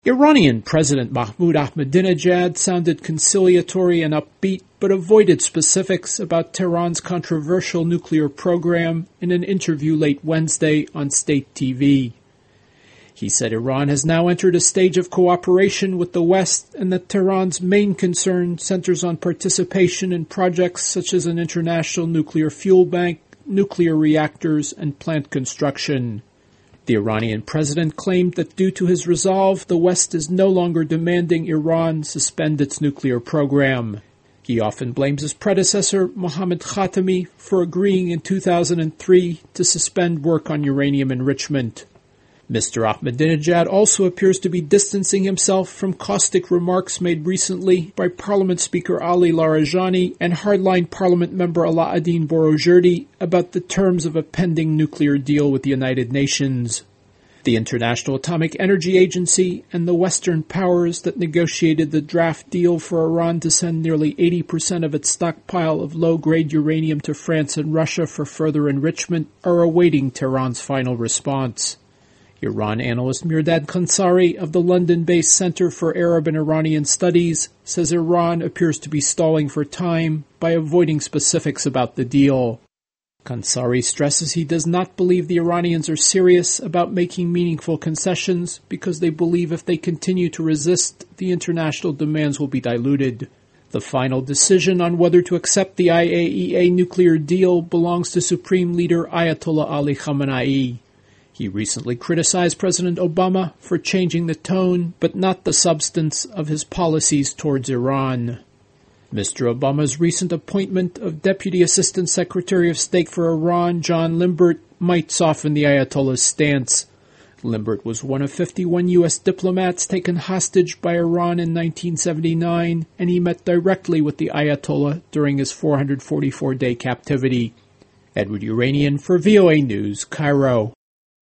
Iranian President Mahmoud Ahmadinejad sounded conciliatory and upbeat, but avoided specifics about Tehran's controversial nuclear program in an interview late Wednesday on state TV. He said Iran has now entered a stage of cooperation with the West and that Tehran's main concern centers on participation in projects such as an international nuclear fuel bank, nuclear reactors, and plant construction. The Iranian president claimed that due to his resolve, the West is no longer demanding Iran suspend its nuclear program. He often blames his predecessor, Mohammad Khatami, for agreeing in 2003 to suspend work on uranium enrichment. Mr. Ahmadinejad also appears to be distancing himself from caustic remarks made recently by Parliament Speaker Ali Larijani and hardline Parliament member Alauddin Borojerdi about the terms of a pending nuclear deal with the United Nations. The International Atomic Energy Agency and the Western powers that negotiated the draft deal for Iran to send nearly 80% of its stockpile of low-grade uranium to France and Russia for further enrichment are awaiting Tehran's final response. Iran analyst Mirdad Khansari of the London-based Center for Arab and Iranian Studies says Iran appears to be stalling for time by avoiding specifics about the deal. Khansari stresses he does not believe the Iranians are serious about making meaningful concessions because they believe if they continue to resist, the international demands will be diluted. The final decision on whether to accept the IAEA nuclear deal belongs to Supreme Leader Ayatollah Ali Khamenei. He recently criticized President Obama for changing the tone, but not the substance of his policies towards Iran. Mr. Obama's recent appointment of Deputy Assistant Secretary of State for Iran, John Limbert, might soften the Ayatollah's stance. Limbert was one of 51 U.S. diplomats taken hostage by Iran in 1979, and he met directly with the Ayatollah during his 444-day captivity. Edward Uranian for VOA News, Cairo.